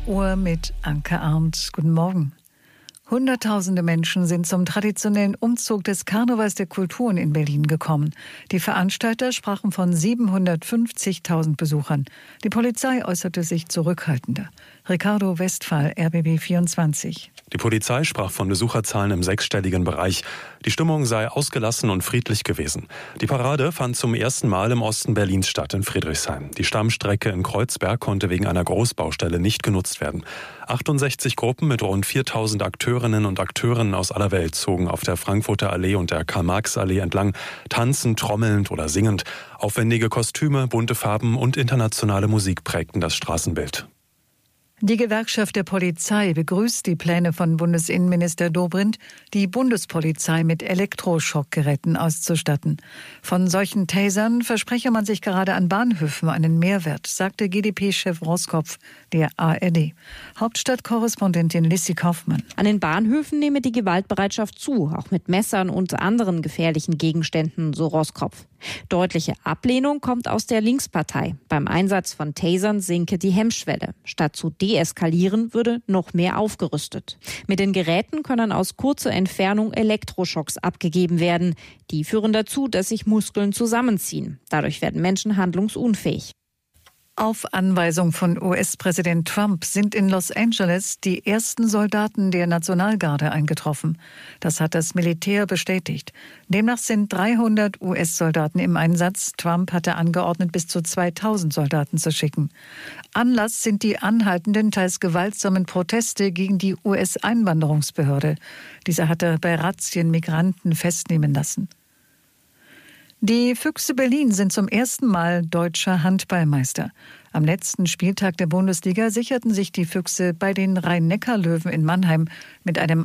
Uhr mit Anke Arndt. Guten Morgen. Hunderttausende Menschen sind zum traditionellen Umzug des Karnevals der Kulturen in Berlin gekommen. Die Veranstalter sprachen von 750.000 Besuchern. Die Polizei äußerte sich zurückhaltender. Ricardo Westphal, RBB 24. Die Polizei sprach von Besucherzahlen im sechsstelligen Bereich. Die Stimmung sei ausgelassen und friedlich gewesen. Die Parade fand zum ersten Mal im Osten Berlins statt, in Friedrichshain. Die Stammstrecke in Kreuzberg konnte wegen einer Großbaustelle nicht genutzt werden. 68 Gruppen mit rund 4.000 Akteurinnen und Akteuren aus aller Welt zogen auf der Frankfurter Allee und der Karl-Marx-Allee entlang, tanzend, trommelnd oder singend. Aufwendige Kostüme, bunte Farben und internationale Musik prägten das Straßenbild. Die Gewerkschaft der Polizei begrüßt die Pläne von Bundesinnenminister Dobrindt, die Bundespolizei mit Elektroschockgeräten auszustatten. Von solchen Tasern verspreche man sich gerade an Bahnhöfen einen Mehrwert, sagte GdP-Chef Roskopf der ARD. Hauptstadtkorrespondentin Lissy Kaufmann. An den Bahnhöfen nehme die Gewaltbereitschaft zu, auch mit Messern und anderen gefährlichen Gegenständen, so Roskopf. Deutliche Ablehnung kommt aus der Linkspartei. Beim Einsatz von Tasern sinke die Hemmschwelle. Statt zu deeskalieren würde noch mehr aufgerüstet. Mit den Geräten können aus kurzer Entfernung Elektroschocks abgegeben werden. Die führen dazu, dass sich Muskeln zusammenziehen. Dadurch werden Menschen handlungsunfähig. Auf Anweisung von US-Präsident Trump sind in Los Angeles die ersten Soldaten der Nationalgarde eingetroffen. Das hat das Militär bestätigt. Demnach sind 300 US-Soldaten im Einsatz. Trump hatte angeordnet, bis zu 2.000 Soldaten zu schicken. Anlass sind die anhaltenden, teils gewaltsamen Proteste gegen die US-Einwanderungsbehörde. Diese hatte bei Razzien Migranten festnehmen lassen. Die Füchse Berlin sind zum ersten Mal deutscher Handballmeister. Am letzten Spieltag der Bundesliga sicherten sich die Füchse bei den Rhein-Neckar-Löwen in Mannheim mit einem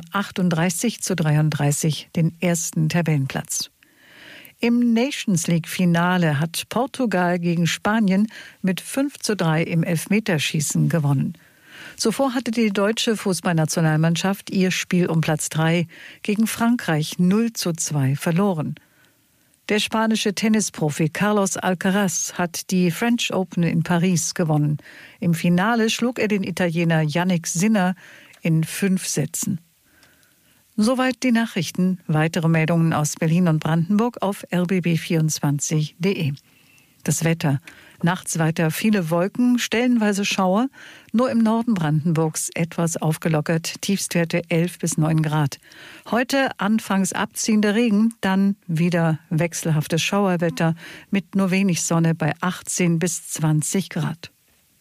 38:33 den ersten Tabellenplatz. Im Nations-League-Finale hat Portugal gegen Spanien mit 5:3 im Elfmeterschießen gewonnen. Zuvor hatte die deutsche Fußballnationalmannschaft ihr Spiel um Platz 3 gegen Frankreich 0:2 verloren. Der spanische Tennisprofi Carlos Alcaraz hat die French Open in Paris gewonnen. Im Finale schlug er den Italiener Jannik Sinner in 5 Sätzen. Soweit die Nachrichten. Weitere Meldungen aus Berlin und Brandenburg auf rbb24.de. Das Wetter. Nachts weiter viele Wolken, stellenweise Schauer. Nur im Norden Brandenburgs etwas aufgelockert. Tiefstwerte 11 bis 9 Grad. Heute anfangs abziehender Regen, dann wieder wechselhaftes Schauerwetter mit nur wenig Sonne bei 18 bis 20 Grad.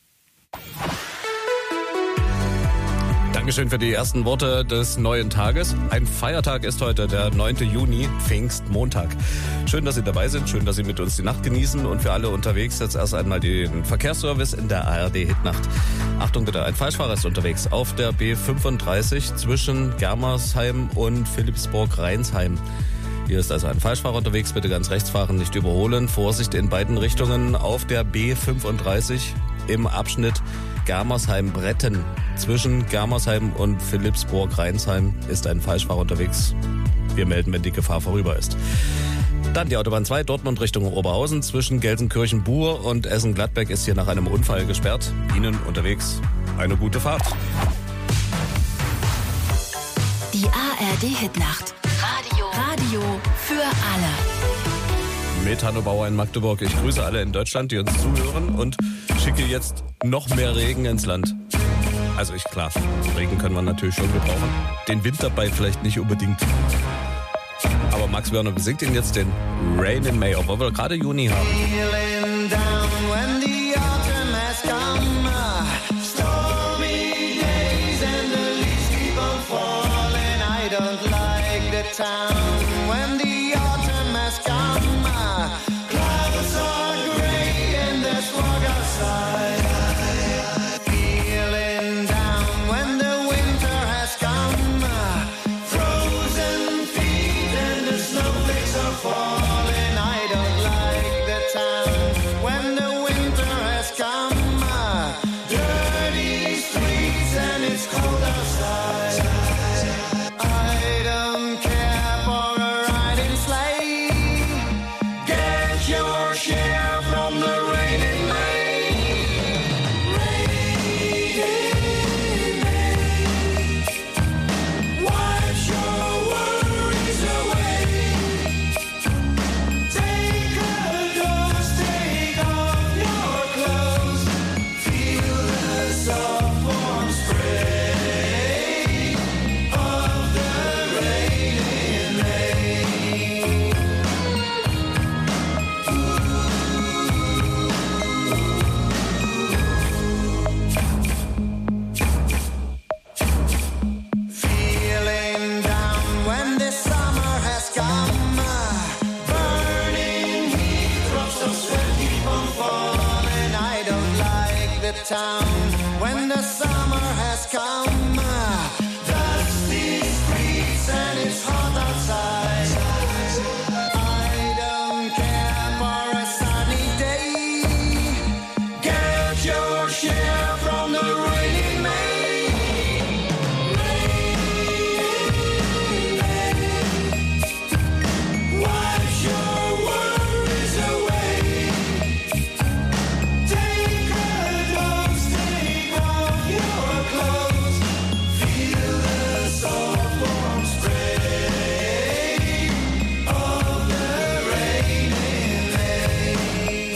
Dankeschön für die ersten Worte des neuen Tages. Ein Feiertag ist heute, der 9. Juni, Pfingstmontag. Schön, dass Sie dabei sind, schön, dass Sie mit uns die Nacht genießen und für alle unterwegs jetzt erst einmal den Verkehrsservice in der ARD-Hitnacht. Achtung bitte, ein Falschfahrer ist unterwegs auf der B35 zwischen Germersheim und Philippsburg-Rheinsheim. Hier ist also ein Falschfahrer unterwegs, bitte ganz rechts fahren, nicht überholen. Vorsicht in beiden Richtungen auf der B35 im Abschnitt Germersheim-Bretten. Zwischen Germersheim und Philippsburg-Rheinsheim ist ein Falschfahrer unterwegs. Wir melden, wenn die Gefahr vorüber ist. Dann die Autobahn 2, Dortmund Richtung Oberhausen. Zwischen Gelsenkirchen-Buhr und Essen-Gladbeck ist hier nach einem Unfall gesperrt. Ihnen unterwegs eine gute Fahrt. Die ARD-Hitnacht. Radio für alle. Mit Hanno Bauer in Magdeburg. Ich grüße alle in Deutschland, die uns zuhören und schicke jetzt noch mehr Regen ins Land. Also klar, Regen können wir natürlich schon gebrauchen. Den Winterball vielleicht nicht unbedingt. Aber Max Werner besingt ihn jetzt den Rain in May, obwohl wir gerade Juni haben. Cold outside. I don't care for town when the summer has come. Dusty streets and it's hot outside. I don't care for a sunny day. Get your share from the rainy May. Wash your worries away. Take a dose, take off your clothes. Feel the soft warm spray of the rain in May.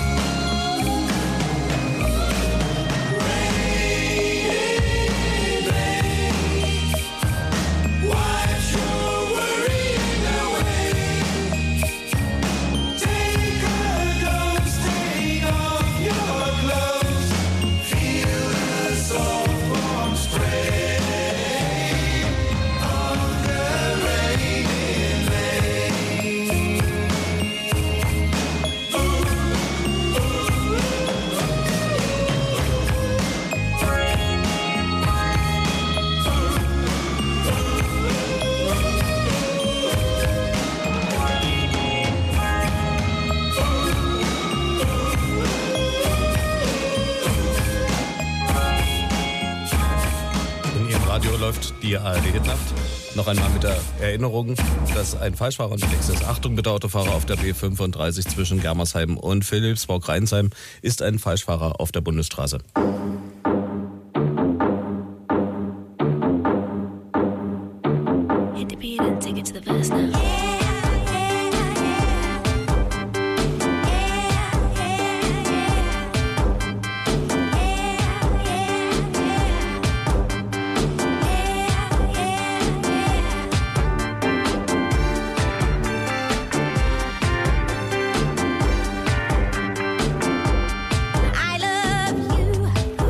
Wash your worrying away. Take a dose, take off your clothes. Feel the soft warm spray of the rain in May. In Ihrem Radio läuft die ARD-Hitnacht. Noch einmal mit der Erinnerung, dass ein Falschfahrer unterwegs ist. Achtung bitte Autofahrer auf der B35 zwischen Germersheim und Philipsburg-Rheinsheim ist ein Falschfahrer auf der Bundesstraße. Hit the beat and take it to the verse now. I love you.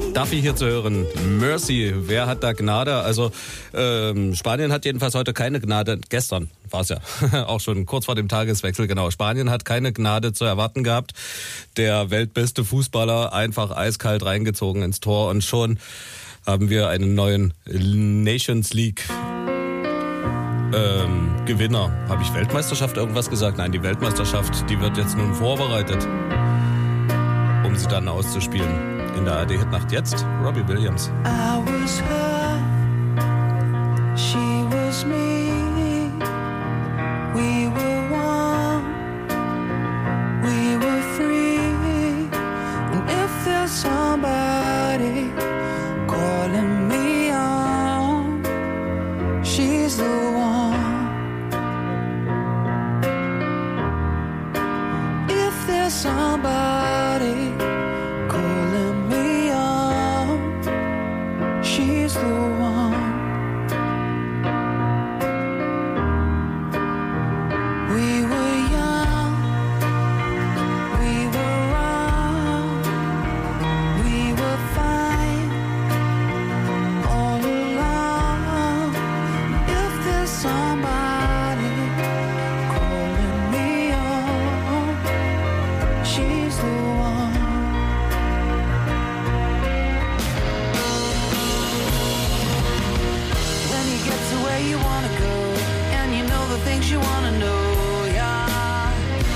Duffy hier zu hören. Mercy, wer hat da Gnade? Also Spanien hat jedenfalls heute keine Gnade. Gestern war es ja auch schon kurz vor dem Tageswechsel. Genau, Spanien hat keine Gnade zu erwarten gehabt. Der weltbeste Fußballer einfach eiskalt reingezogen ins Tor und schon haben wir einen neuen Nations League Gewinner. Habe ich Weltmeisterschaft irgendwas gesagt? Nein, die Weltmeisterschaft, die wird jetzt nun vorbereitet, um sie dann auszuspielen. In der ARD Hitnacht jetzt Robbie Williams. I was her, she was me. We were one, we were free. And if there's somebody calling me on, she's the one. If there's somebody calling me on, she's the one. We were young, we were wrong, we were fine all along. If there's somebody calling me on, she's the one. When you get to where you wanna go, and you know the things you wanna know, yeah.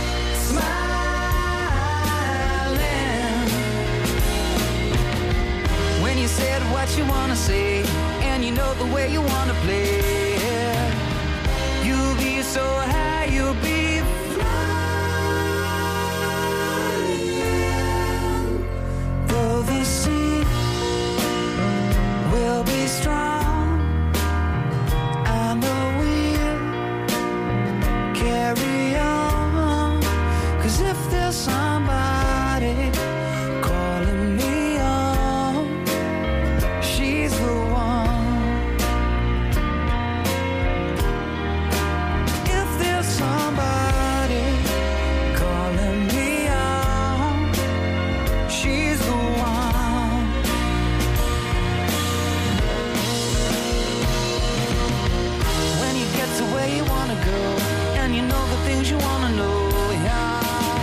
Smiling. When you said what you wanna say, and you know the way you wanna play, you'll be so high, you'll be flying. Though the sea will be strong, I know we'll carry on. 'Cause if there's somebody calling me on, she's the one. If there's somebody calling me on, she's the one. When you get to where you wanna go, and you know the things you wanna know, yeah.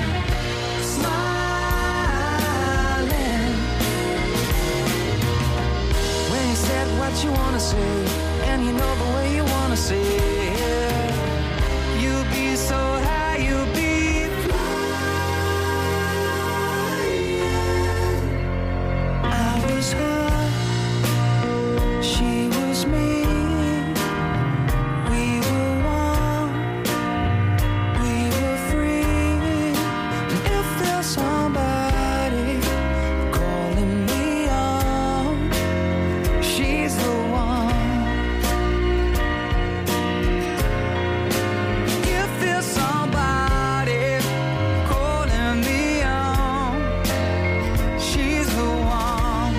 Smiling. When you said what you wanna say, and you know the way you wanna say it, you'll be so high, you'll be flying. I was her, she was me. We were one, we were free. And if there's somebody calling me on, she's the one. If there's somebody calling me on, she's the one.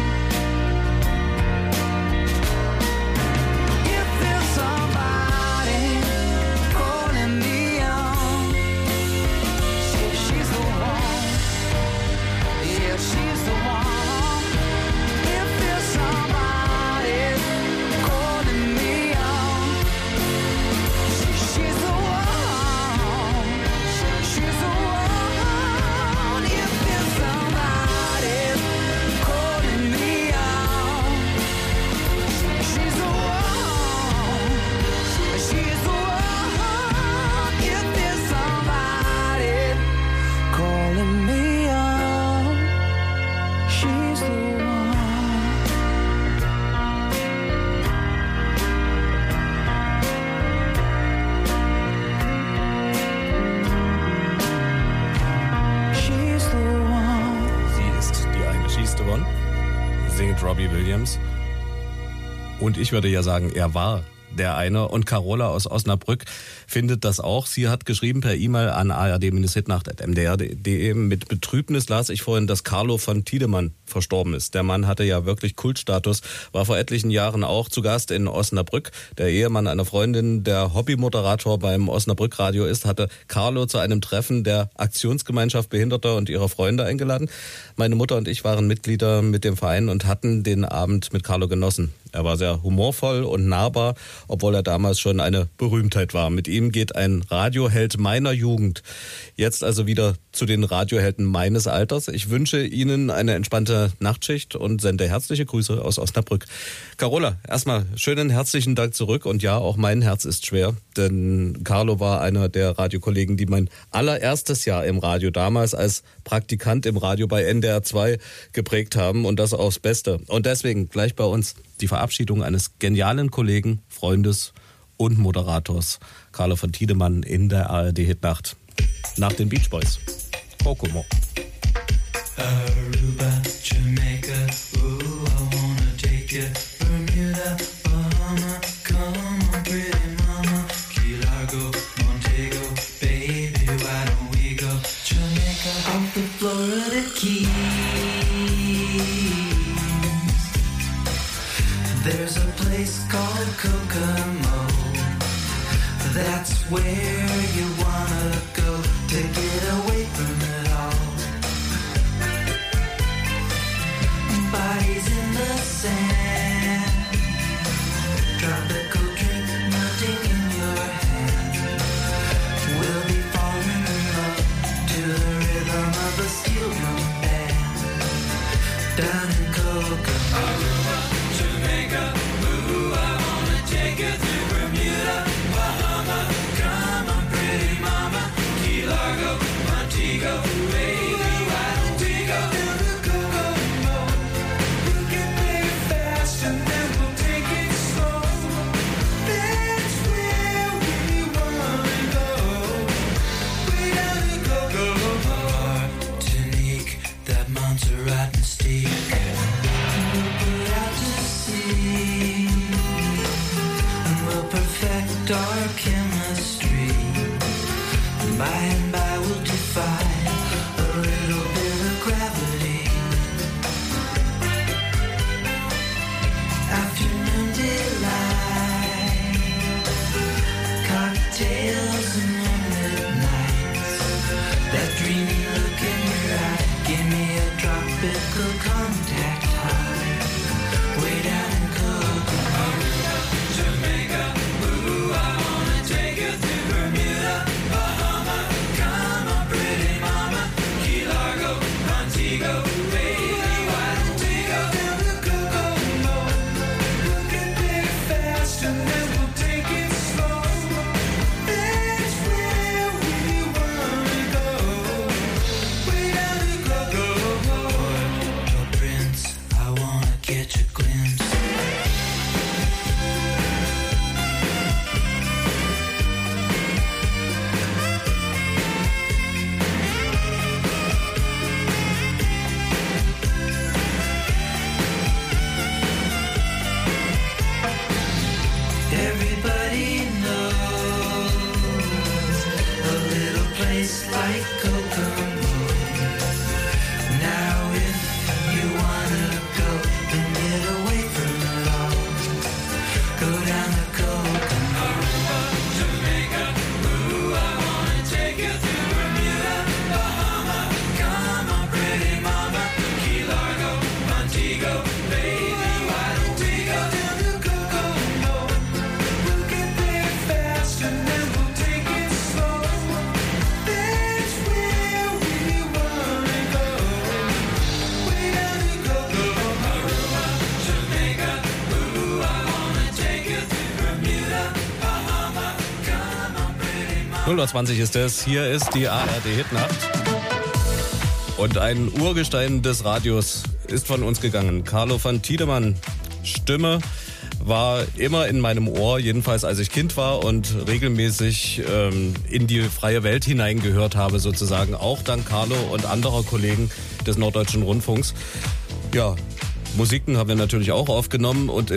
If there's somebody calling me on, she's the one. Yeah, she's the one. If there's somebody calling me on, she's the one. She's the one. If there's somebody calling me on, she's the one. She's the one. If there's somebody calling me on, she's the one. She's the one. Sie ist die eine. She's the one, singt Robbie Williams. Und ich würde ja sagen, er war der eine. Und Carola aus Osnabrück findet das auch. Sie hat geschrieben per E-Mail an ard-hitnacht@mdr.de. Mit Betrübnis las ich vorhin, dass Carlo von Tiedemann verstorben ist. Der Mann hatte ja wirklich Kultstatus, war vor etlichen Jahren auch zu Gast in Osnabrück. Der Ehemann einer Freundin, der Hobbymoderator beim Osnabrück Radio ist, hatte Carlo zu einem Treffen der Aktionsgemeinschaft Behinderter und ihrer Freunde eingeladen. Meine Mutter und ich waren Mitglieder mit dem Verein und hatten den Abend mit Carlo genossen. Er war sehr humorvoll und nahbar, obwohl er damals schon eine Berühmtheit war. Mit ihm geht ein Radioheld meiner Jugend jetzt also wieder zu den Radiohelden meines Alters. Ich wünsche Ihnen eine entspannte Nachtschicht und sende herzliche Grüße aus Osnabrück. Carola, erstmal schönen herzlichen Dank zurück. Und ja, auch mein Herz ist schwer, denn Carlo war einer der Radiokollegen, die mein allererstes Jahr im Radio damals als Praktikant im Radio bei NDR 2 geprägt haben und das aufs Beste. Und deswegen gleich bei uns die Verabschiedung eines genialen Kollegen, Freundes und Moderators, Carlo von Tiedemann in der ARD-Hitnacht nach den Beach Boys. Kokomo. Aruba, Jamaica, ooh, I wanna take you. Bermuda, Bahama, come on, pretty mama. Key Largo, Montego, baby, why don't we go? Jamaica, off the Florida Keys. There's a place called Kokomo. That's where you wanna go to get away from it all. Bodies in the sand, tropical drink melting in your hand. We'll be falling in love to the rhythm of a steel drum band. Down in Kokomo, Jamaica, ooh, I wanna take you to Bermuda, Bahama, come on, pretty mama, Key Largo, Montego, baby, why don't we go down to Kokomo? We'll get there fast and then we'll take it slow. That's where we wanna go, way down to Kokomo. Martinique, that Montserrat mystique. We'll put out to sea and we'll perfect our chemistry. By and by we'll defy a little bit of gravity. Afternoon delight, cocktails and moonlit nights. That dreamy look in your eye, give me a tropical contact high. Way down in Kokomo, Jamaica, ooh, I wanna take you to Bermuda, Bahama, come on, pretty mama, Key Largo, Montego, baby, why don't we go down to Kokomo? We'll get there fast and then we'll take it slow. That's where we wanna go, way down to Kokomo. Puerto Prince, I wanna catch a glimpse. Everybody knows a little place like Kokomo. Now if you wanna go and get away from it all, go down to Kokomo. Jamaica, ooh, I wanna take you to Bermuda, Bahama, come on, pretty mama, Key Largo, Montego, baby, why don't we go down to Kokomo? We'll get there fast and then we'll take it slow. That's where we wanna go, way down to Kokomo. Jamaica, ooh, I wanna take you to Bermuda, Bahama, come on, pretty mama. 0:20 ist es. Hier ist die ARD-Hitnacht. Und ein Urgestein des Radios ist von uns gegangen. Carlo von Tiedemann. Stimme war immer in meinem Ohr, jedenfalls als ich Kind war und regelmäßig in die freie Welt hineingehört habe sozusagen. Auch dank Carlo und anderer Kollegen des Norddeutschen Rundfunks. Ja, Musiken haben wir natürlich auch aufgenommen und im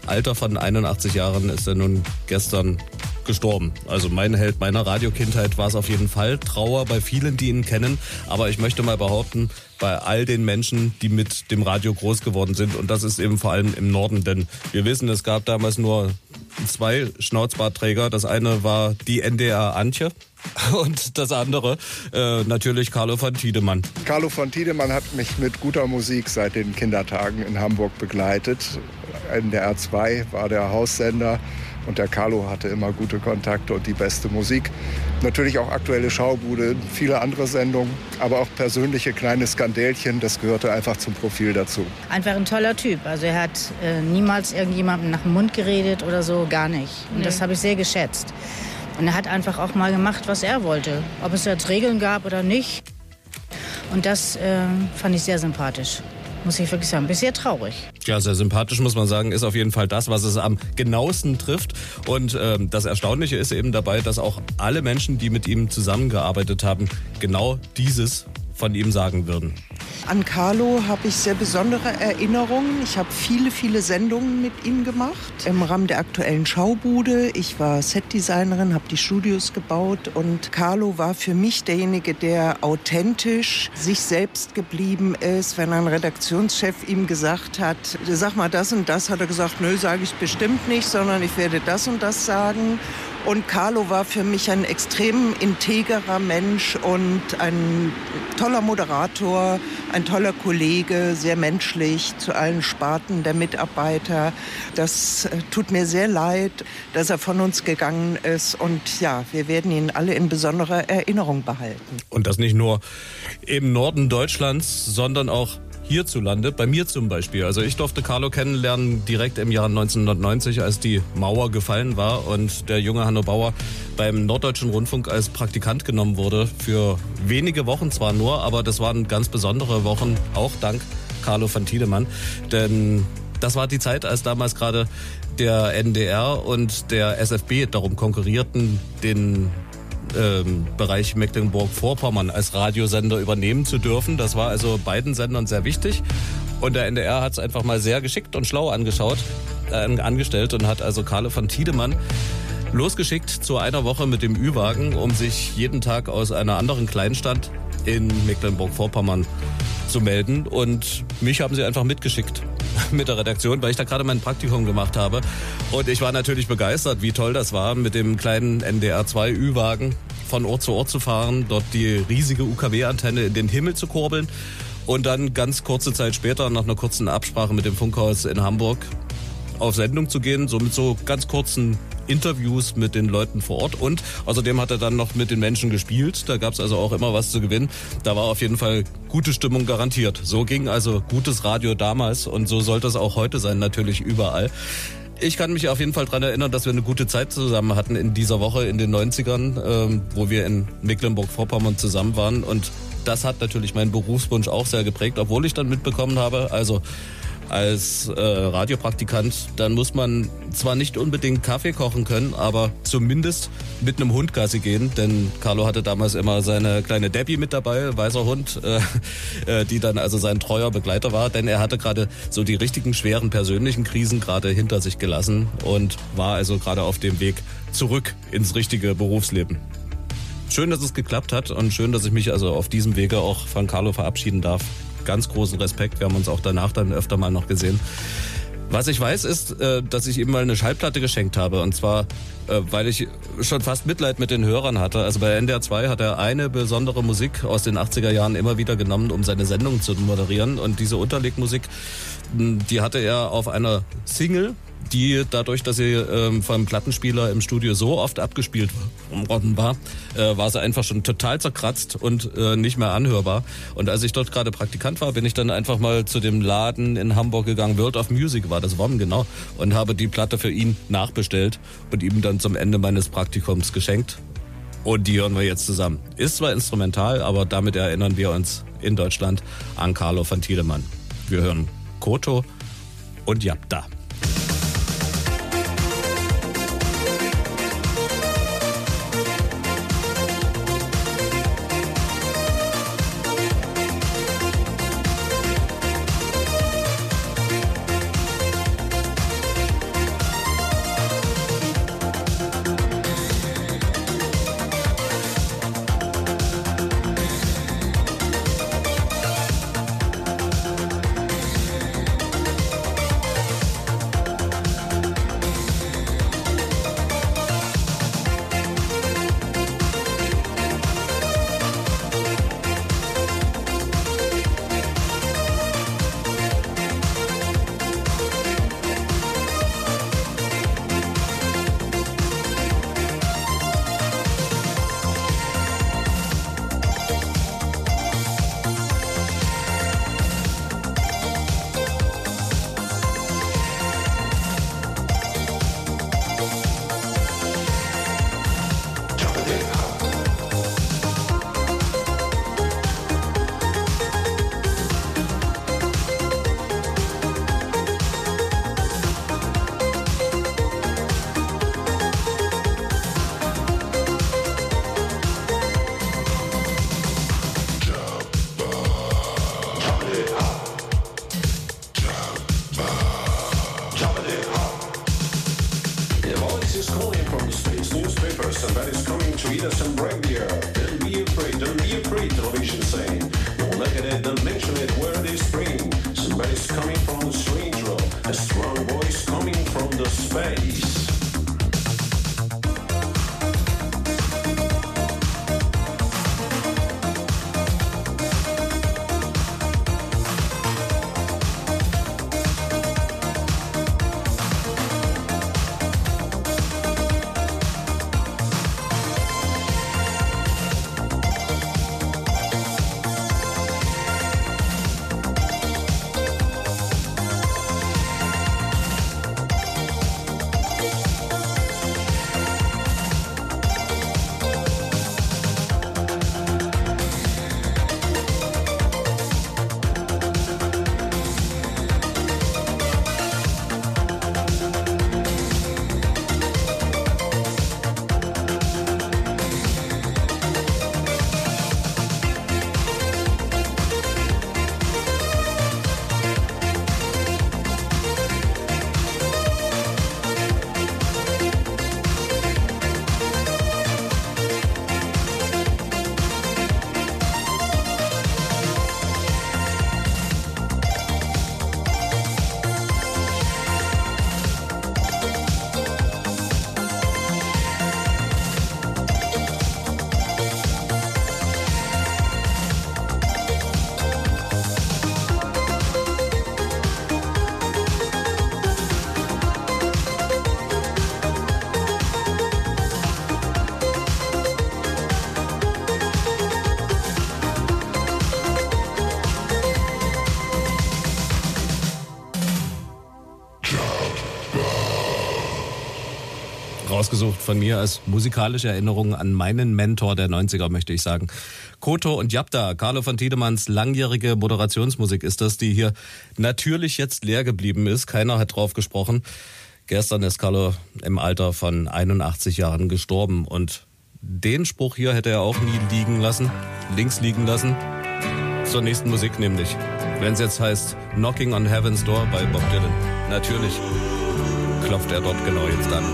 Alter von 81 Jahren ist er nun gestern gestorben. Also mein Held meiner Radiokindheit war es auf jeden Fall. Trauer bei vielen, die ihn kennen. Aber ich möchte mal behaupten, bei all den Menschen, die mit dem Radio groß geworden sind. Und das ist eben vor allem im Norden. Denn wir wissen, es gab damals nur 2 Schnauzbartträger. Das eine war die NDR Antje. Und das andere natürlich Carlo von Tiedemann. Carlo von Tiedemann hat mich mit guter Musik seit den Kindertagen in Hamburg begleitet. NDR 2 war der Haussender und der Carlo hatte immer gute Kontakte und die beste Musik. Natürlich auch aktuelle Schaubude, viele andere Sendungen, aber auch persönliche kleine Skandälchen, das gehörte einfach zum Profil dazu. Einfach ein toller Typ. Also er hat niemals irgendjemandem nach dem Mund geredet oder so, gar nicht. Und das habe ich sehr geschätzt. Und er hat einfach auch mal gemacht, was er wollte. Ob es jetzt Regeln gab oder nicht. Und das fand ich sehr sympathisch. Muss ich wirklich sagen. Bisher traurig. Ja, sehr sympathisch, muss man sagen, ist auf jeden Fall das, was es am genauesten trifft. Und das Erstaunliche ist eben dabei, dass auch alle Menschen, die mit ihm zusammengearbeitet haben, genau dieses von ihm sagen würden. An Carlo habe ich sehr besondere Erinnerungen. Ich habe viele Sendungen mit ihm gemacht im Rahmen der aktuellen Schaubude. Ich war Setdesignerin, habe die Studios gebaut und Carlo war für mich derjenige, der authentisch sich selbst geblieben ist. Wenn ein Redaktionschef ihm gesagt hat, sag mal das und das, hat er gesagt, nö, sage ich bestimmt nicht, sondern ich werde das und das sagen. Und Carlo war für mich ein extrem integerer Mensch und ein toller Moderator, ein toller Kollege, sehr menschlich zu allen Sparten der Mitarbeiter. Das tut mir sehr leid, dass er von uns gegangen ist. Und ja, wir werden ihn alle in besonderer Erinnerung behalten. Und das nicht nur im Norden Deutschlands, sondern auch hierzulande, bei mir zum Beispiel. Also ich durfte Carlo kennenlernen direkt im Jahr 1990, als die Mauer gefallen war und der junge Hanno Bauer beim Norddeutschen Rundfunk als Praktikant genommen wurde. Für wenige Wochen zwar nur, aber das waren ganz besondere Wochen, auch dank Carlo von Tiedemann. Denn das war die Zeit, als damals gerade der NDR und der SFB darum konkurrierten, den Bereich Mecklenburg-Vorpommern als Radiosender übernehmen zu dürfen. Das war also beiden Sendern sehr wichtig. Und der NDR hat es einfach mal sehr geschickt und schlau angestellt und hat also Carlo von Tiedemann losgeschickt zu einer Woche mit dem Ü-Wagen, um sich jeden Tag aus einer anderen Kleinstadt in Mecklenburg-Vorpommern zu melden. Und mich haben sie einfach mitgeschickt mit der Redaktion, weil ich da gerade mein Praktikum gemacht habe. Und ich war natürlich begeistert, wie toll das war, mit dem kleinen NDR 2 Ü-Wagen von Ort zu Ort zu fahren, dort die riesige UKW-Antenne in den Himmel zu kurbeln und dann ganz kurze Zeit später, nach einer kurzen Absprache mit dem Funkhaus in Hamburg, auf Sendung zu gehen, so mit so ganz kurzen Interviews mit den Leuten vor Ort. Und außerdem hat er dann noch mit den Menschen gespielt. Da gab es also auch immer was zu gewinnen. Da war auf jeden Fall gute Stimmung garantiert. So ging also gutes Radio damals und so sollte es auch heute sein, natürlich überall. Ich kann mich auf jeden Fall daran erinnern, dass wir eine gute Zeit zusammen hatten in dieser Woche in den 90ern, wo wir in Mecklenburg-Vorpommern zusammen waren. Und das hat natürlich meinen Berufswunsch auch sehr geprägt, obwohl ich dann mitbekommen habe, also als Radiopraktikant, dann muss man zwar nicht unbedingt Kaffee kochen können, aber zumindest mit einem Hund Gassi gehen, denn Carlo hatte damals immer seine kleine Debbie mit dabei, weißer Hund, die dann also sein treuer Begleiter war, denn er hatte gerade so die richtigen schweren persönlichen Krisen gerade hinter sich gelassen und war also gerade auf dem Weg zurück ins richtige Berufsleben. Schön, dass es geklappt hat und schön, dass ich mich also auf diesem Wege auch von Carlo verabschieden darf. Ganz großen Respekt, wir haben uns auch danach dann öfter mal noch gesehen. Was ich weiß ist, dass ich ihm mal eine Schallplatte geschenkt habe und zwar, weil ich schon fast Mitleid mit den Hörern hatte. Also bei NDR 2 hat er eine besondere Musik aus den 80er Jahren immer wieder genommen, um seine Sendung zu moderieren und diese Unterlegmusik, die hatte er auf einer Single, die dadurch, dass sie vom Plattenspieler im Studio so oft abgespielt worden war, war sie einfach schon total zerkratzt und nicht mehr anhörbar. Und als ich dort gerade Praktikant war, bin ich dann einfach mal zu dem Laden in Hamburg gegangen, World of Music war das, WOM genau, und habe die Platte für ihn nachbestellt und ihm dann zum Ende meines Praktikums geschenkt. Und die hören wir jetzt zusammen. Ist zwar instrumental, aber damit erinnern wir uns in Deutschland an Carlo von Tiedemann. Wir hören Koto und Japta. Somebody's calling from the States newspaper. Somebody's coming to eat us and break the earth. Don't be afraid, television saying. Don't look at it, don't mention it, where they spring. Somebody's coming from the strange world. A strong voice coming from the space. Rausgesucht von mir als musikalische Erinnerung an meinen Mentor der 90er, möchte ich sagen. Koto und Japta, Carlo von Tiedemanns langjährige Moderationsmusik ist das, die hier natürlich jetzt leer geblieben ist. Keiner hat drauf gesprochen. Gestern ist Carlo im Alter von 81 Jahren gestorben und den Spruch hier hätte er auch nie links liegen lassen. Zur nächsten Musik nämlich. Wenn es jetzt heißt Knocking on Heaven's Door bei Bob Dylan. Natürlich klopft er dort genau jetzt an.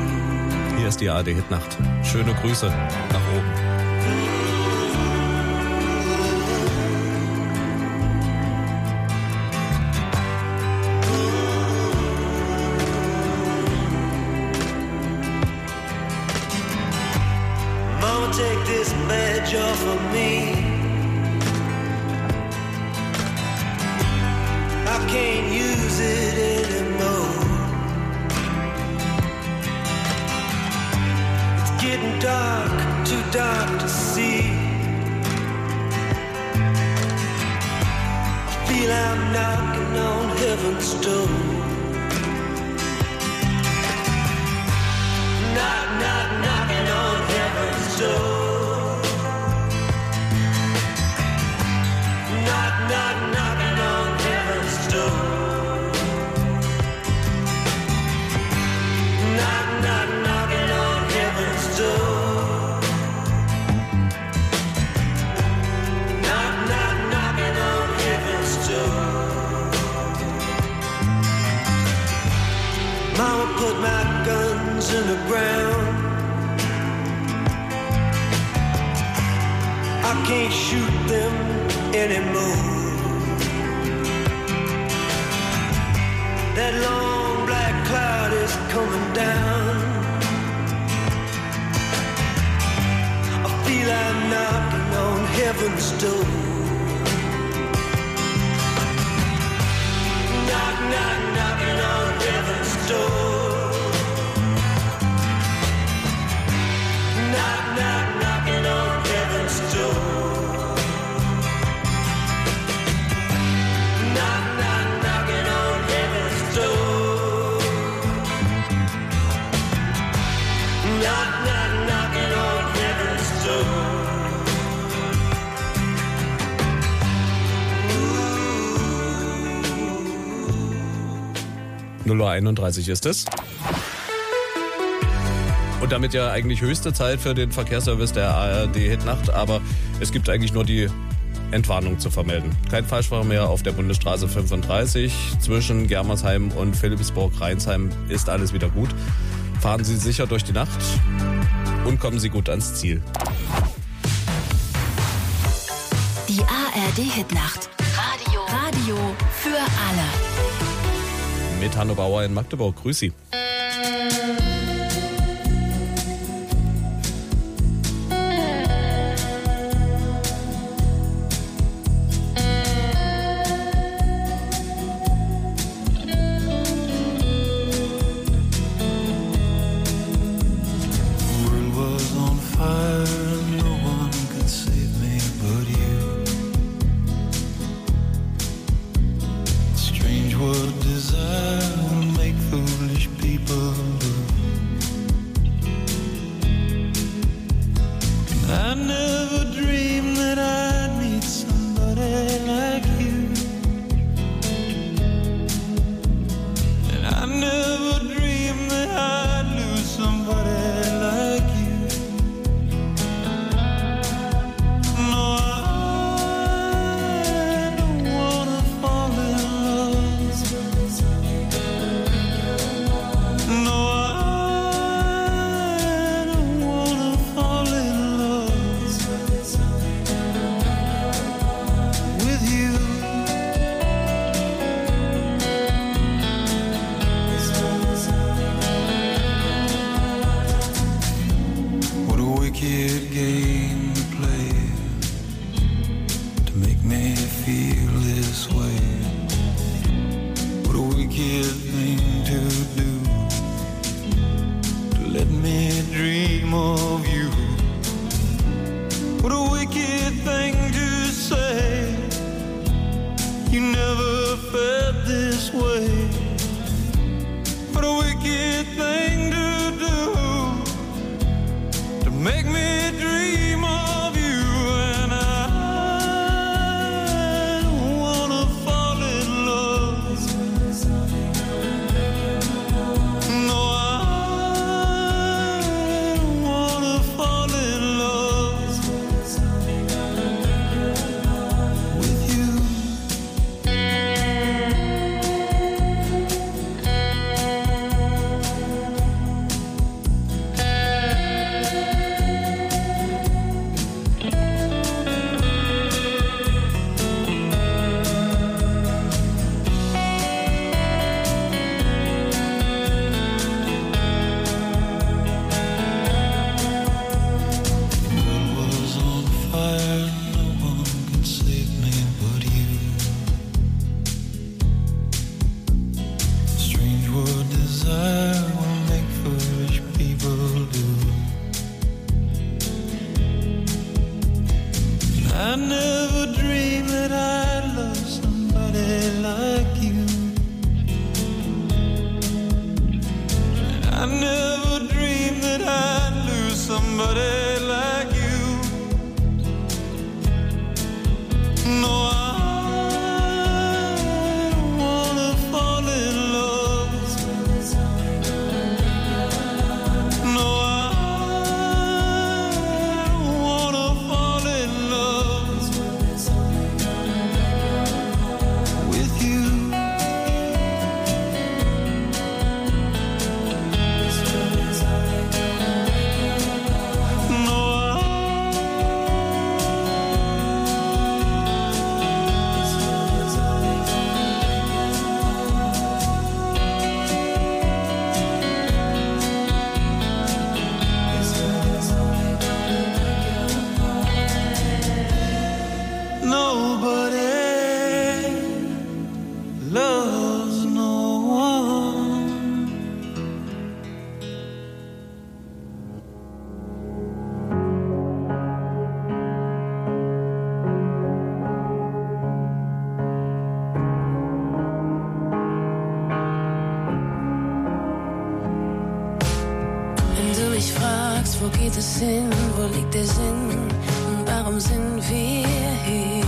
Hier ist die ARD-Hitnacht. Schöne Grüße nach oben. Mama, take this badge off of me. I can't use it anymore. Getting dark, too dark to see. I feel I'm knocking on heaven's door. Knock, knock, knocking on heaven's door. Knock, knock, knocking on heaven's door. Knock, knock, knocking on heaven's door. Knock, knock, knocking on heaven's door. Mama put my guns in the ground. I can't shoot them anymore. That long black cloud is coming down. I feel I'm knocking on heaven's door. Knock, knock, knocking on heaven's door. Knock, knock, knocking on heaven's door. Knock, knock, knocking on heaven's door. Knock, knock, knocking on heaven's door. 0:31 ist es. Und damit ja eigentlich höchste Zeit für den Verkehrsservice der ARD-Hitnacht, aber es gibt eigentlich nur die Entwarnung zu vermelden. Kein Falschfahrer mehr auf der Bundesstraße 35. Zwischen Germersheim und Philippsburg-Rheinsheim ist alles wieder gut. Fahren Sie sicher durch die Nacht und kommen Sie gut ans Ziel. Die ARD-Hitnacht. Radio für alle. Mit Hanno Bauer in Magdeburg. Grüß Sie. Wo geht es hin? Wo liegt der Sinn? Und warum sind wir hier?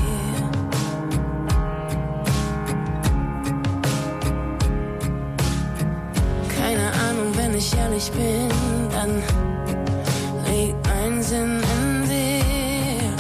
Keine Ahnung, wenn ich ehrlich bin, dann liegt mein Sinn in dir.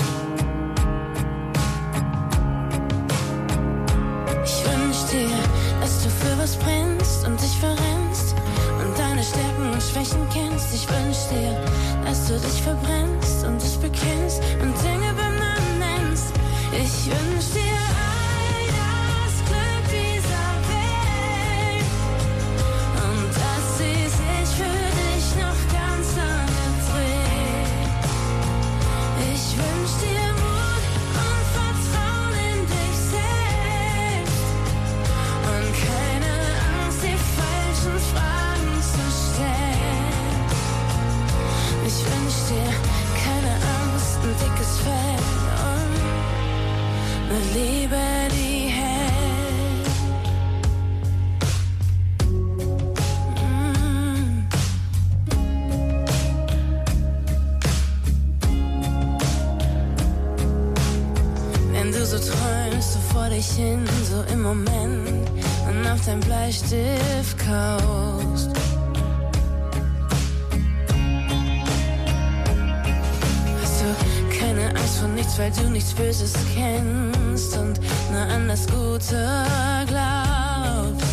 Ich wünsch dir, dass du für was brennst und dich verrennst und deine Stärken Schwächen kennst. Ich wünsch dir, dass du dich verbrennst und dich bekennst und Dinge beim Namen nennst. Ich wünsch dir all das Glück dieser Welt und dass sie sich für dich noch ganz lange dreht. Ich wünsch dir Mut und Vertrauen in dich selbst und keine Angst, die falschen Fragen zu stellen. Ich wünsch dir keine Angst, ein dickes Fell und eine Liebe, die hält. Wenn du so träumst, so vor dich hin, so im Moment und auf dein Bleistift kaust. Hast du keine Angst vor nichts, weil du nichts Böses kennst und nur an das Gute glaubst.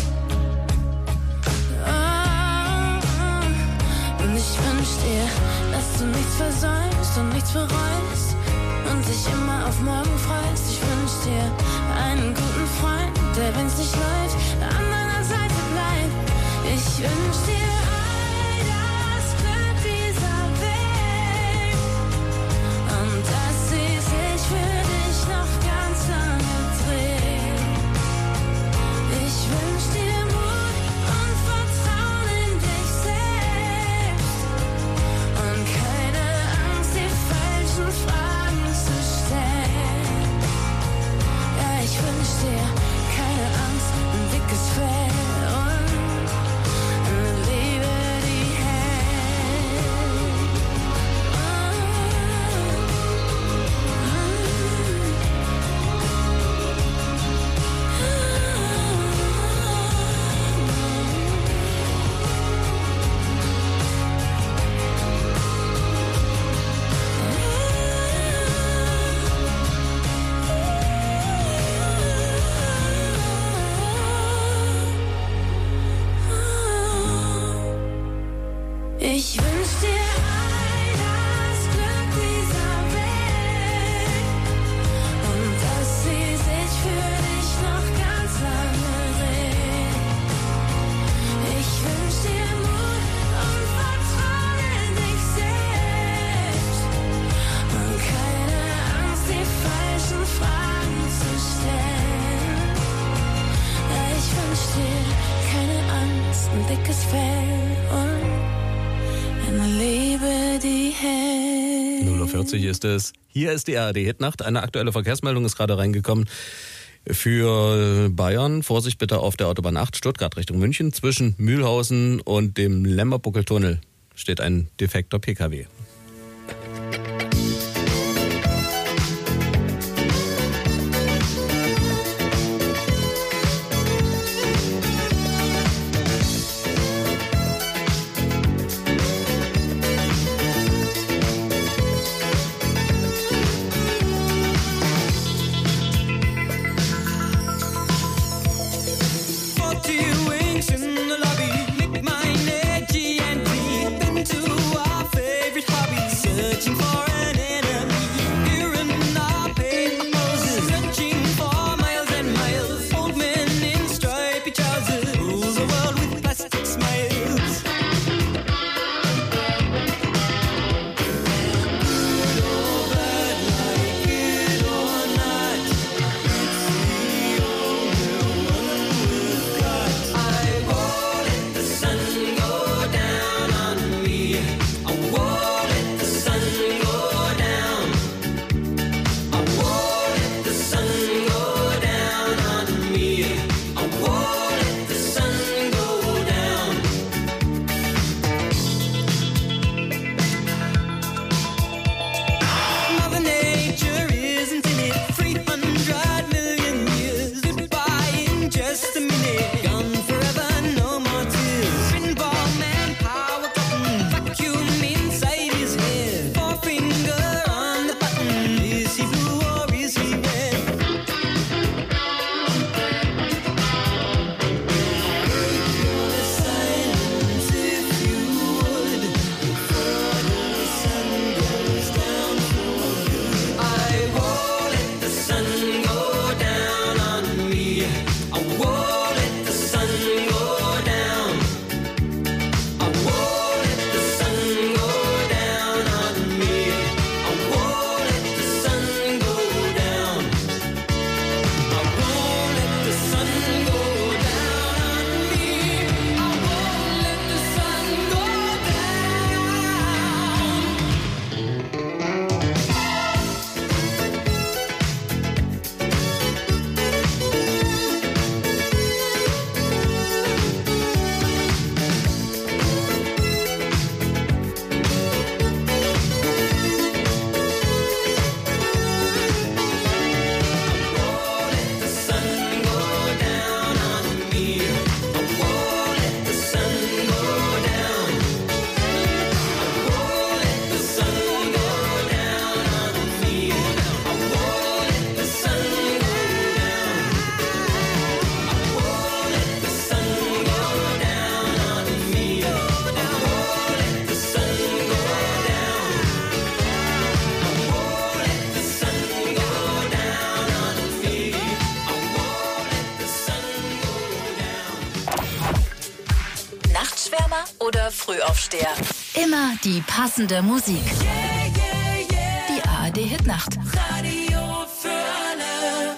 Und ich wünsch dir, dass du nichts versäumst und nichts bereust und dich immer auf morgen freust. Ich wünsch dir einen guten Freund, der, wenn's nicht läuft, an deiner Seite bleibt. Ich wünsch dir all das Glück dieser Welt und dass sie sich für dich noch ganz lange dreht. Ich wünsch dir Mut und Vertrauen in dich selbst und keine Angst, die falschen Fragen zu stellen. Ja, ich wünsch dir keine Angst, ein dickes Fell und eine Liebe, die ich wünsch dir all das Glück dieser Welt und dass sie sich für dich noch ganz lange dreht. Ich wünsch dir Mut und Vertrauen in dich selbst und keine Angst, die falschen Fragen zu stellen. Ja, ich wünsch dir keine Angst, ein dickes Fell und eine Liebe, die hält. 0:40 ist es. Hier ist die ARD-Hitnacht. Eine aktuelle Verkehrsmeldung ist gerade reingekommen. Für Bayern, Vorsicht bitte auf der Autobahn 8 Stuttgart Richtung München. Zwischen Mühlhausen und dem Lemmerbuckeltunnel steht ein defekter PKW. Nachtschwärmer oder Frühaufsteher. Immer die passende Musik. Die ARD-Hitnacht. Radio für alle.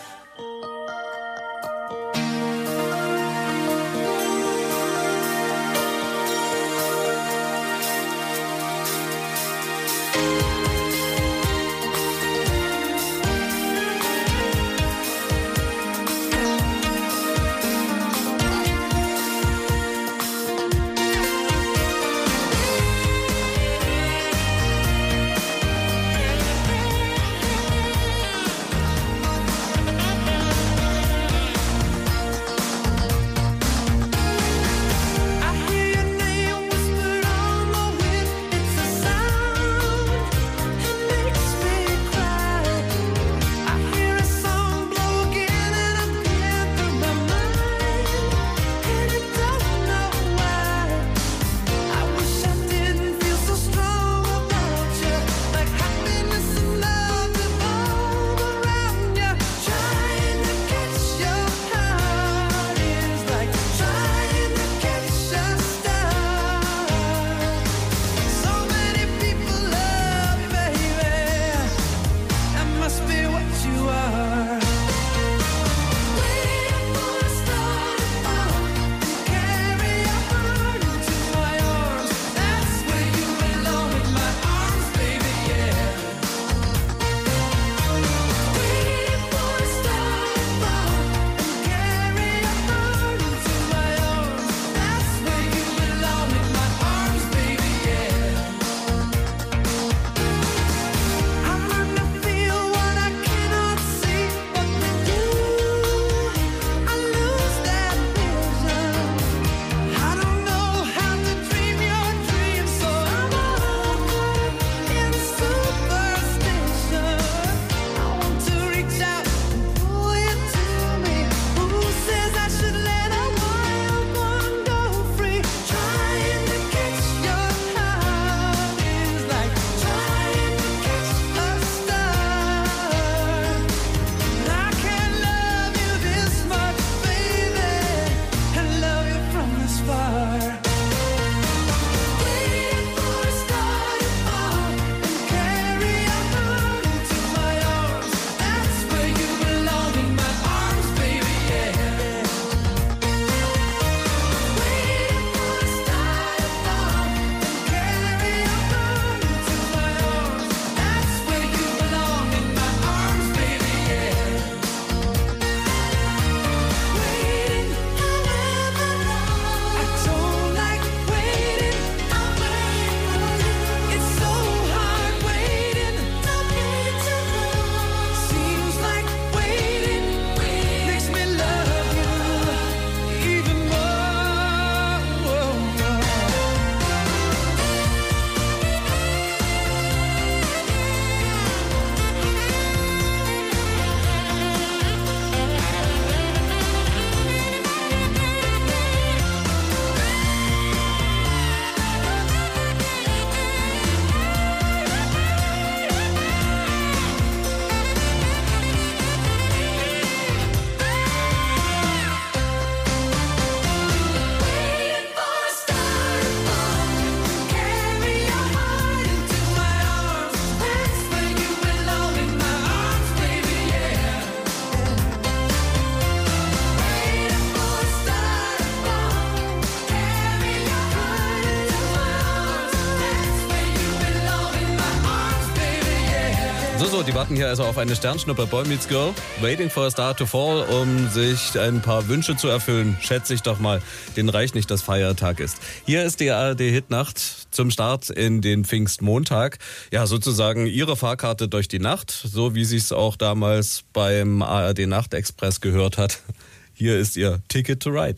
So, die warten hier also auf eine Sternschnuppe Boy Meets Girl, Waiting for a Star to Fall, um sich ein paar Wünsche zu erfüllen. Schätze ich doch mal, denen reicht nicht, dass Feiertag ist. Hier ist die ARD-Hitnacht zum Start in den Pfingstmontag. Ja, sozusagen Ihre Fahrkarte durch die Nacht, so wie sie es auch damals beim ARD-Nachtexpress gehört hat. Hier ist Ihr Ticket to Ride.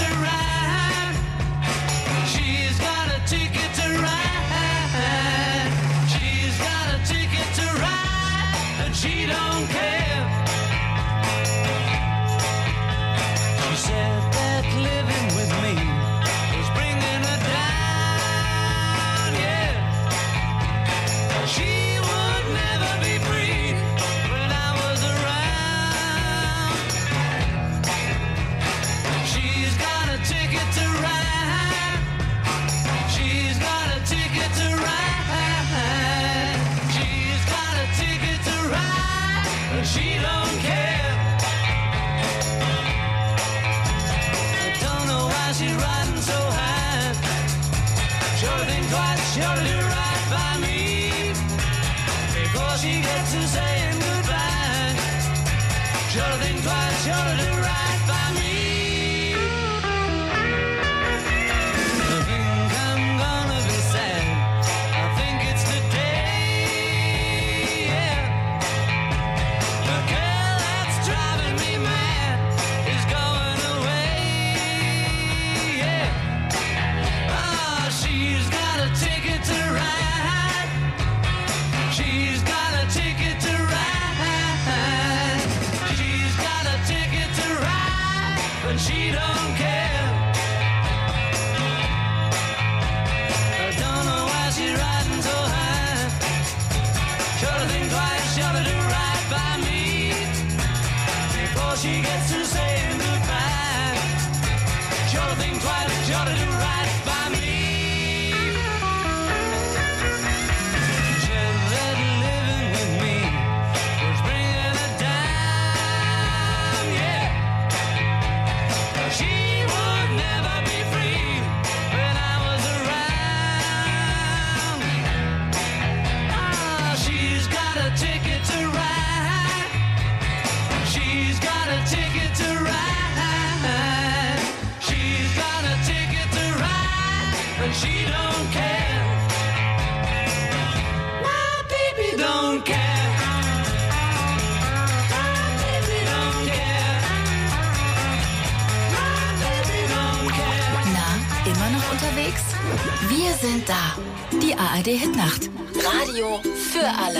She's got a ticket to ride. she gets to saying goodbye. Sure to think twice, sure to do right by me. I think I'm gonna be sad. I think it's the day, yeah. The girl that's driving me mad is going away, yeah. Oh, she's got a ticket to ride. She's got a ticket to ride. She's got a ticket to ride, but she don't care. I don't know why she's riding so high. Sure to think twice, sure to do right by me before she gets to saying goodbye. Sure to think twice, sure to do right by me. Just that living with me was bringing her down, yeah. She would never be free when I was around. Ah, she's got a ticket to ride. She's got a ticket to ride. She's got a ticket to ride, but she don't care. My baby don't care. My baby don't care. My baby don't care. Na, immer noch unterwegs? Wir sind da. Die ARD Hitnacht. Radio für alle.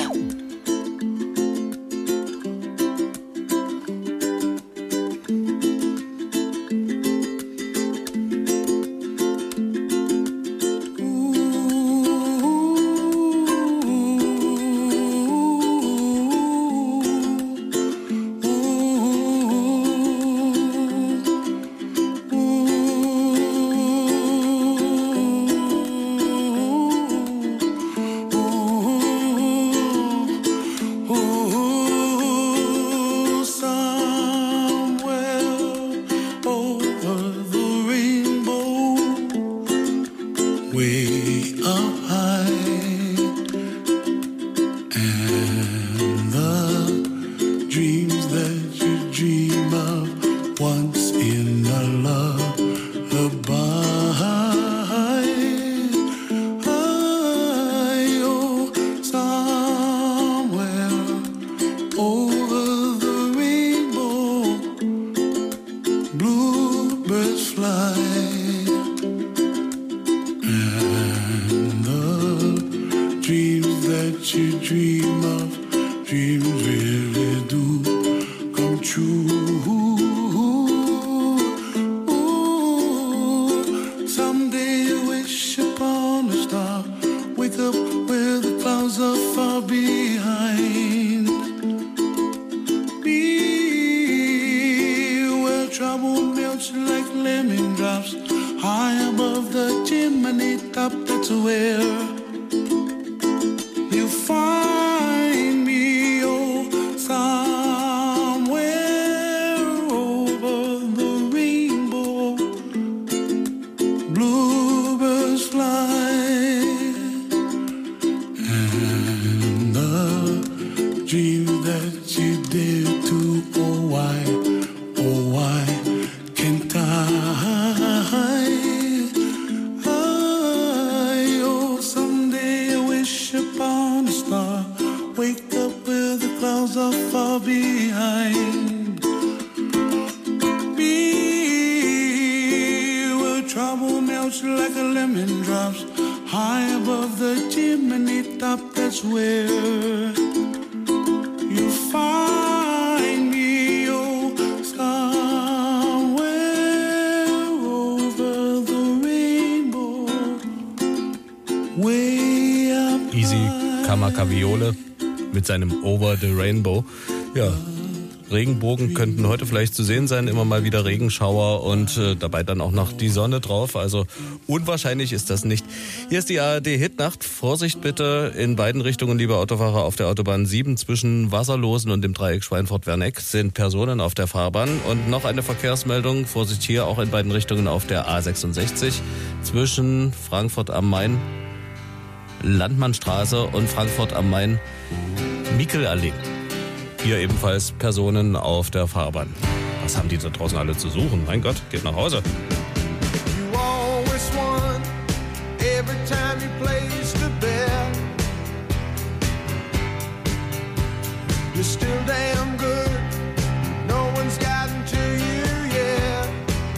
Mit seinem Over the Rainbow. Ja, Regenbogen könnten heute vielleicht zu sehen sein, immer mal wieder Regenschauer und dabei dann auch noch die Sonne drauf. Also unwahrscheinlich ist das nicht. Hier ist die ARD Hitnacht. Vorsicht bitte in beiden Richtungen, liebe Autofahrer, auf der Autobahn 7 zwischen Wasserlosen und dem Dreieck Schweinfurt-Werneck sind Personen auf der Fahrbahn. Und noch eine Verkehrsmeldung. Vorsicht hier auch in beiden Richtungen auf der A66 zwischen Frankfurt am Main, Landmannstraße und Frankfurt am Main Michelallee. Hier ebenfalls Personen auf der Fahrbahn. Was haben die da draußen alle zu suchen? Mein Gott, geht nach Hause. You always won every time you placed a bet. You're still damn good. No one's gotten to you yet.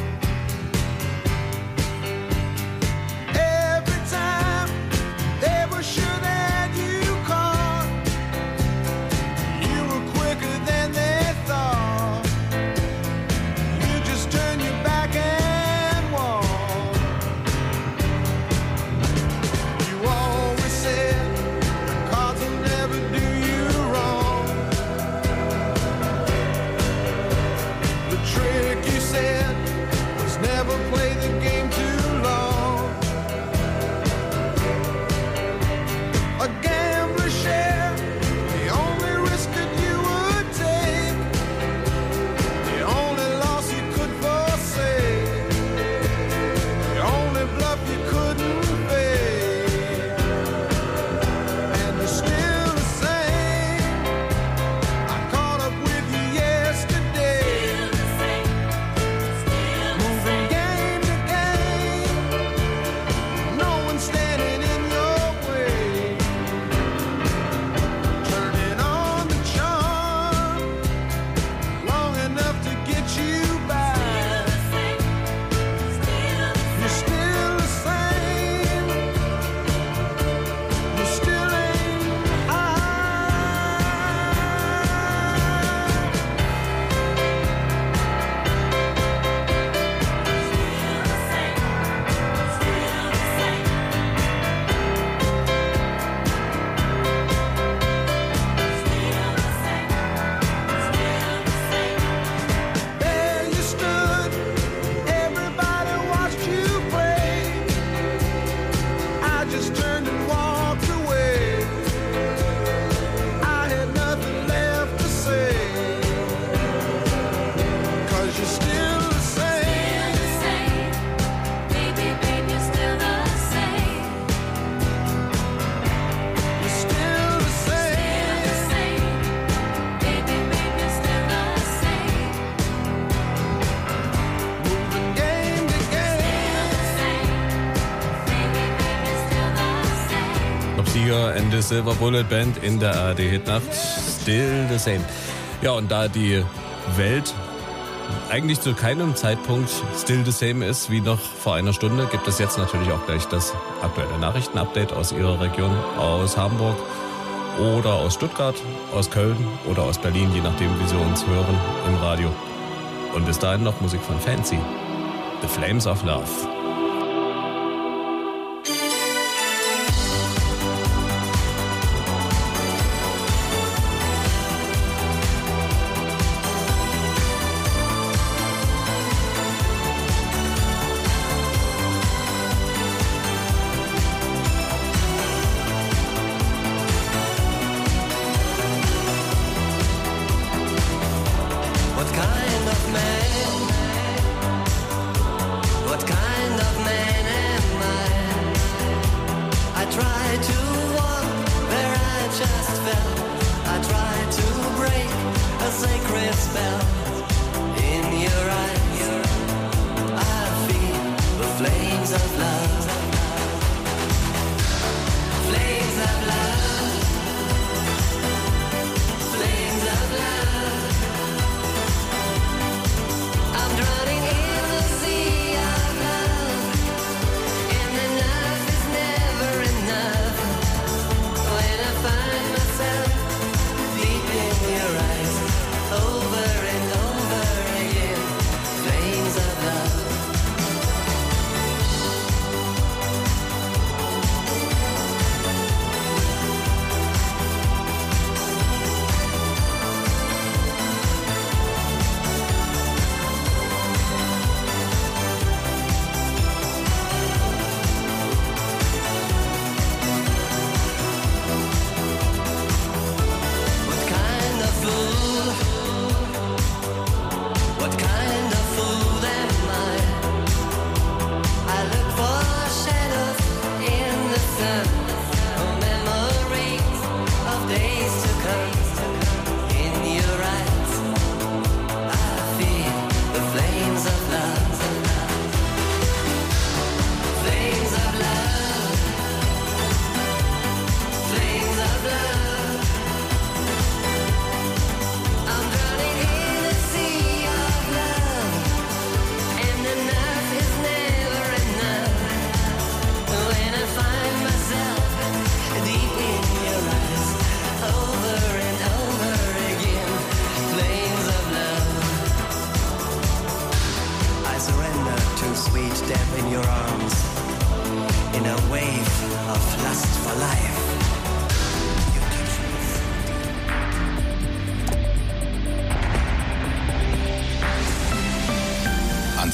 Every time they were sure that you caught, you were quicker than they thought. You just turn your back and walk. You always said cards will never do you wrong. The trick you said was never play the game too long. A gambler's share, the only risk that you would take, the only loss you could forsake, the only bluff you couldn't fake. And you're still the same. I caught up with you yesterday. Moving game to game. No one standing in your way. Turning on the charm long enough to get you back. You're still the same. You still ain't high. There you stood, everybody watched you play. I just turned and walked away. I had nothing left to say. 'Cause you're still the same. Baby, baby, you're still the same. You're still the same. Baby, baby, you're still the same. Moving game to game. Baby, baby, you're still the same. Top-Sieger and the Silver Bullet Band in der ARD-Hitnacht. Still the same. Ja, und da die Welt eigentlich zu keinem Zeitpunkt still the same ist wie noch vor einer Stunde, gibt es jetzt natürlich auch gleich das aktuelle Nachrichtenupdate aus Ihrer Region, aus Hamburg oder aus Stuttgart, aus Köln oder aus Berlin, je nachdem, wie Sie uns hören im Radio. Und bis dahin noch Musik von Fancy. The Flames of Love. What kind of man? What kind of man am I? I try to walk where I just fell. I try to break a sacred spell. In your eyes, I feel the flames of love. Flames of love. Flames of love. I'm drowning in the sea of love, and enough is never enough. When I find myself deep in your eyes, over and over again, flames of love.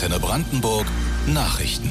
Antenne Brandenburg Nachrichten.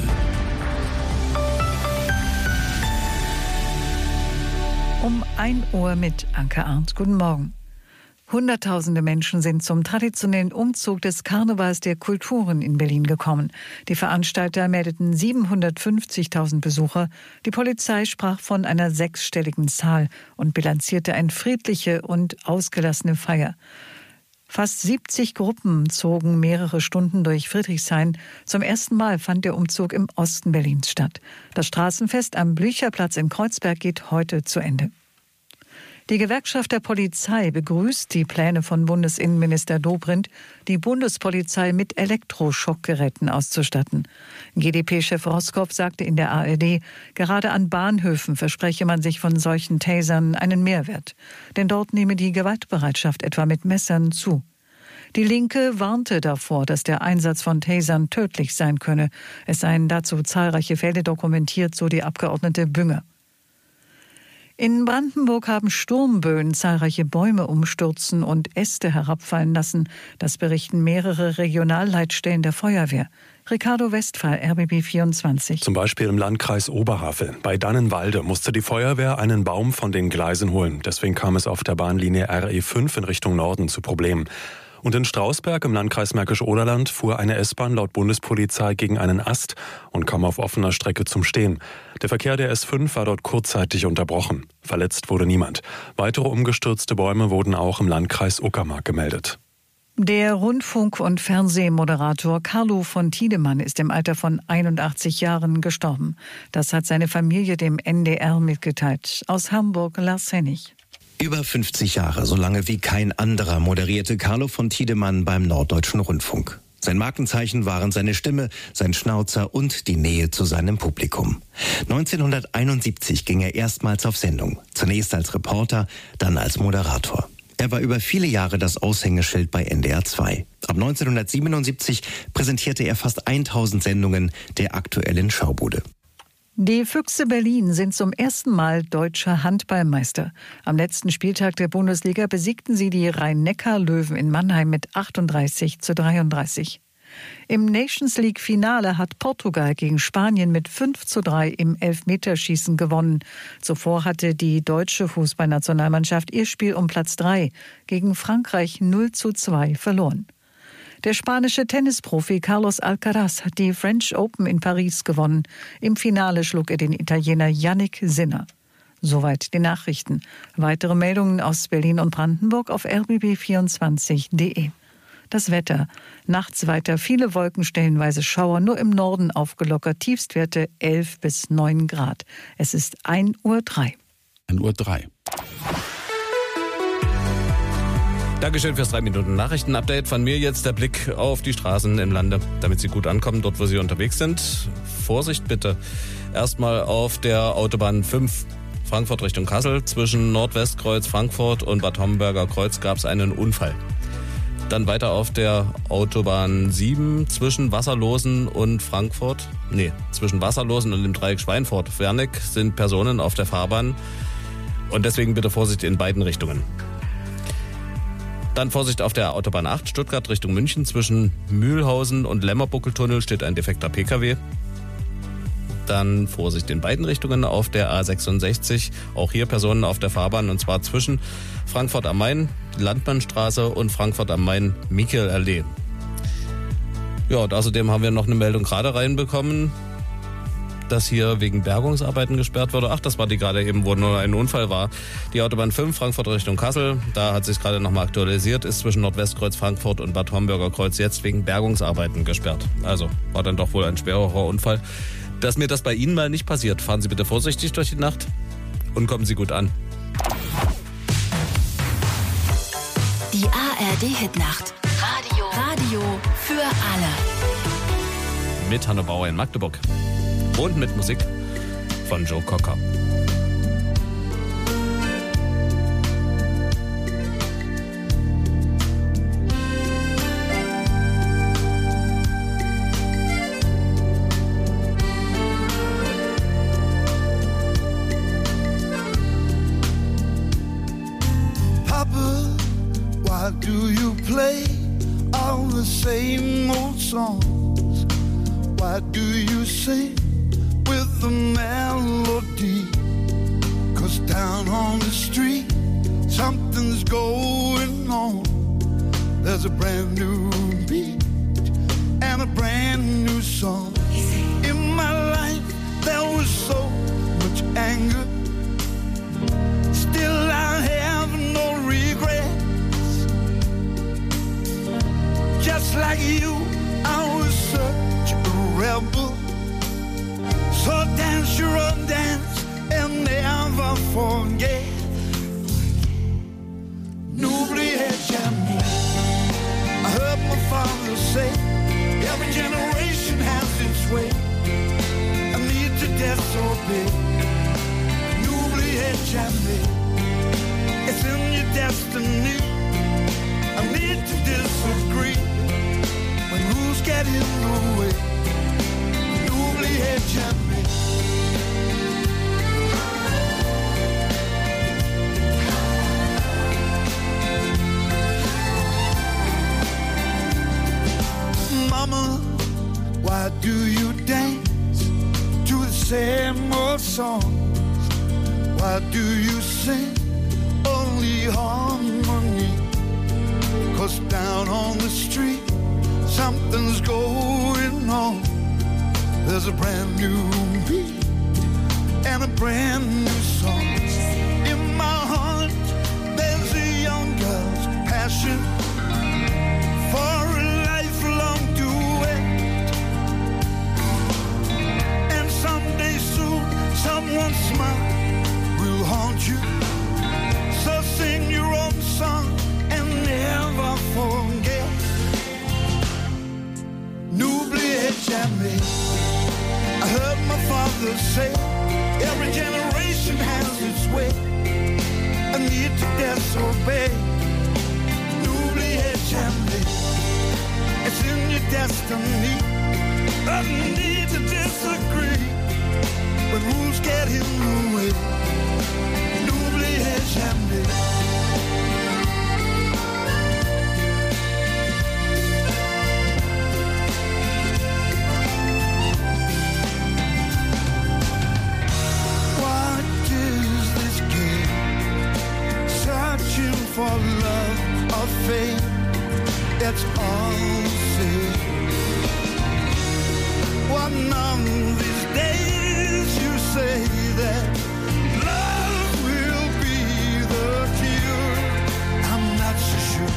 Um 1 Uhr mit Anke Arndt. Guten Morgen. Hunderttausende Menschen sind zum traditionellen Umzug des Karnevals der Kulturen in Berlin gekommen. Die Veranstalter meldeten 750.000 Besucher. Die Polizei sprach von einer 6-stelligen Zahl und bilanzierte eine friedliche und ausgelassene Feier. Fast 70 Gruppen zogen mehrere Stunden durch Friedrichshain. Zum ersten Mal fand der Umzug im Osten Berlins statt. Das Straßenfest am Blücherplatz in Kreuzberg geht heute zu Ende. Die Gewerkschaft der Polizei begrüßt die Pläne von Bundesinnenminister Dobrindt, die Bundespolizei mit Elektroschockgeräten auszustatten. GdP-Chef Roskopf sagte in der ARD, gerade an Bahnhöfen verspreche man sich von solchen Tasern einen Mehrwert. Denn dort nehme die Gewaltbereitschaft etwa mit Messern zu. Die Linke warnte davor, dass der Einsatz von Tasern tödlich sein könne. Es seien dazu zahlreiche Fälle dokumentiert, so die Abgeordnete Bünger. In Brandenburg haben Sturmböen zahlreiche Bäume umstürzen und Äste herabfallen lassen. Das berichten mehrere Regionalleitstellen der Feuerwehr. Ricardo Westphal, RBB 24. Zum Beispiel im Landkreis Oberhavel. Bei Dannenwalde musste die Feuerwehr einen Baum von den Gleisen holen. Deswegen kam es auf der Bahnlinie RE5 in Richtung Norden zu Problemen. Und in Strausberg im Landkreis Märkisch-Oderland fuhr eine S-Bahn laut Bundespolizei gegen einen Ast und kam auf offener Strecke zum Stehen. Der Verkehr der S5 war dort kurzzeitig unterbrochen. Verletzt wurde niemand. Weitere umgestürzte Bäume wurden auch im Landkreis Uckermark gemeldet. Der Rundfunk- und Fernsehmoderator Carlo von Tiedemann ist im Alter von 81 Jahren gestorben. Das hat seine Familie dem NDR mitgeteilt. Aus Hamburg Lars Hennig. Über 50 Jahre, so lange wie kein anderer, moderierte Carlo von Tiedemann beim Norddeutschen Rundfunk. Sein Markenzeichen waren seine Stimme, sein Schnauzer und die Nähe zu seinem Publikum. 1971 ging er erstmals auf Sendung. Zunächst als Reporter, dann als Moderator. Er war über viele Jahre das Aushängeschild bei NDR 2. Ab 1977 präsentierte er fast 1000 Sendungen der aktuellen Schaubude. Die Füchse Berlin sind zum ersten Mal deutscher Handballmeister. Am letzten Spieltag der Bundesliga besiegten sie die Rhein-Neckar-Löwen in Mannheim mit 38:33. Im Nations League-Finale hat Portugal gegen Spanien mit 5:3 im Elfmeterschießen gewonnen. Zuvor hatte die deutsche Fußballnationalmannschaft ihr Spiel um Platz 3 gegen Frankreich 0:2 verloren. Der spanische Tennisprofi Carlos Alcaraz hat die French Open in Paris gewonnen. Im Finale schlug er den Italiener Yannick Sinner. Soweit die Nachrichten. Weitere Meldungen aus Berlin und Brandenburg auf rbb24.de. Das Wetter. Nachts weiter viele Wolken, stellenweise Schauer, nur im Norden aufgelockert. Tiefstwerte 11 bis 9 Grad. Es ist 1:03 Uhr. 1:03 Uhr. Dankeschön fürs 3-Minuten-Nachrichten-Update. Von mir jetzt der Blick auf die Straßen im Lande, damit Sie gut ankommen, dort wo Sie unterwegs sind. Vorsicht bitte. Erstmal auf der Autobahn 5 Frankfurt Richtung Kassel. Zwischen Nordwestkreuz Frankfurt und Bad Homburger Kreuz gab es einen Unfall. Dann weiter auf der Autobahn 7 zwischen Wasserlosen und Frankfurt. Zwischen Wasserlosen und dem Dreieck Schweinfurt-Wernick sind Personen auf der Fahrbahn. Und deswegen bitte Vorsicht in beiden Richtungen. Dann Vorsicht auf der Autobahn 8 Stuttgart Richtung München. Zwischen Mühlhausen und Lämmerbuckeltunnel steht ein defekter Pkw. Dann Vorsicht in beiden Richtungen auf der A66. Auch hier Personen auf der Fahrbahn, und zwar zwischen Frankfurt am Main, Landmannstraße und Frankfurt am Main, Michael-Allee. Ja, und außerdem haben wir noch eine Meldung gerade reinbekommen, dass hier wegen Bergungsarbeiten gesperrt wurde. Ach, das war die gerade eben, wo nur ein Unfall war. Die Autobahn 5, Frankfurt Richtung Kassel, da hat sich gerade nochmal aktualisiert, ist zwischen Nordwestkreuz Frankfurt und Bad Homburger Kreuz jetzt wegen Bergungsarbeiten gesperrt. Also war dann doch wohl ein schwerer Unfall. Dass mir das bei Ihnen mal nicht passiert, fahren Sie bitte vorsichtig durch die Nacht und kommen Sie gut an. Die ARD-Hitnacht. Radio für alle. Mit Hanno Bauer in Magdeburg. Und mit Musik von Joe Cocker. Papa, why do you play all the same old songs? Why do you sing with the melody? 'Cause down on the street, something's going on. There's a brand new beat and a brand new song. In my life, there was so much anger. Still, I have no regrets. Just like you, I was such a rebel. So dance your own dance and never forget. N'oubliez jamais. I heard my father say, every generation has its way. I need to disobey. N'oubliez jamais. It's in your destiny. I need to disagree. When rules get in the way. N'oubliez jamais. Mama, why do you dance to the same old songs? Why do you sing only harmony? 'Cause down on the street, something's going on. There's a brand new beat and a brand new song. In my heart, there's a young girl's passion for a lifelong duet. And someday soon, someone's smile will haunt you. So sing your own song and never forget. N'oubliez jamais. I heard my father say, every generation has its way. I need to disobey. N'oubliez jamais. It's in your destiny. I need to disagree. When rules get in the way. N'oubliez jamais. For love or fame, that's all say. One of these days you say that love will be the cure. I'm not so sure.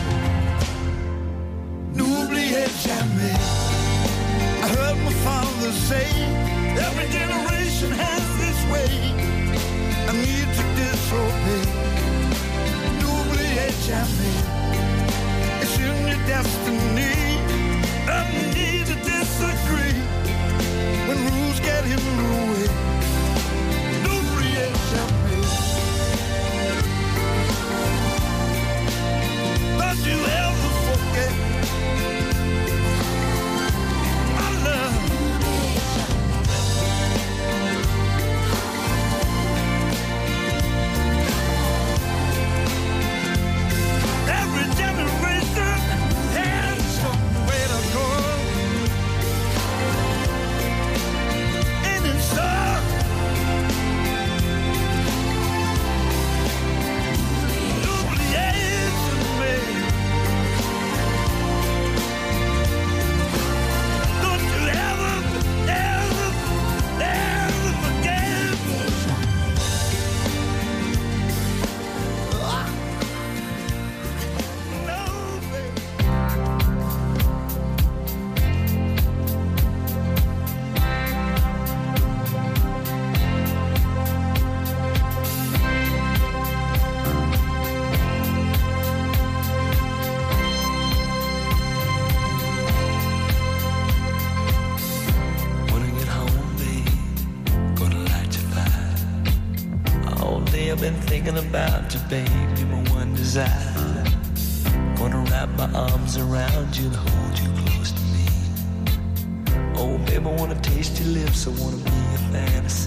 N'oubliez jamais. I heard my father say, every generation has this way. I need to disobey. Jamais. It's in your destiny. I need to disagree. When rules get in the way. N'oubliez jamais. Don't you ever forget my love. About you, baby, my one desire. Gonna wrap my arms around you and hold you close to me. Oh, baby, I wanna taste your lips, I wanna be a fantasy.